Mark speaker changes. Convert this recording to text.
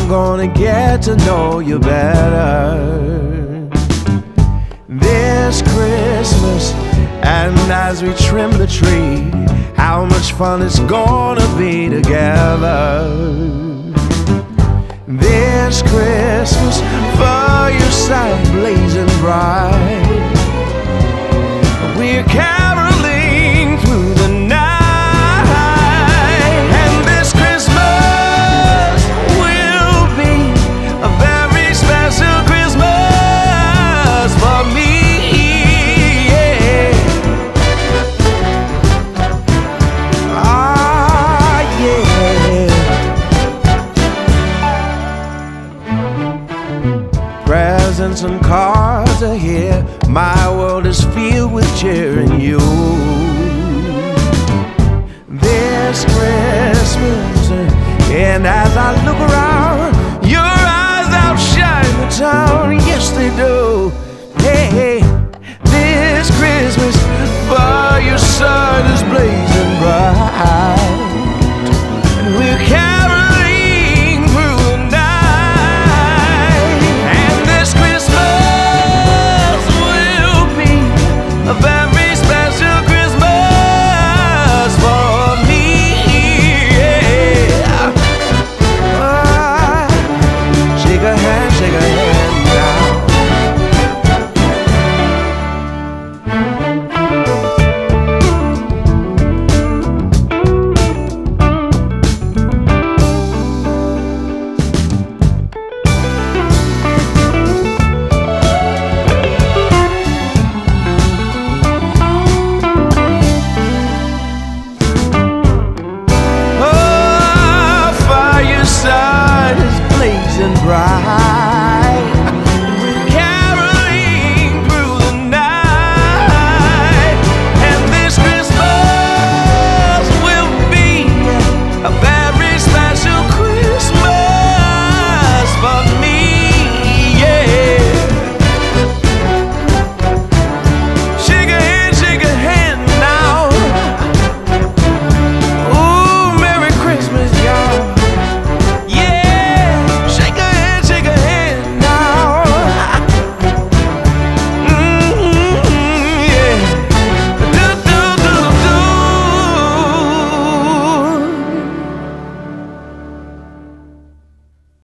Speaker 1: I'm gonna get to know you better this Christmas. And as we trim the tree, how much fun it's gonna be together this Christmas. Fireside blazing bright, we're caroling through the night. And this Christmas will be a very special Christmas for me. Presents and cards are here, my world is filled with cheer and you. This Christmas, and as I look around, your eyes outshine the town, yes they do. Hey, hey, this Christmas, fireside is blazing bright.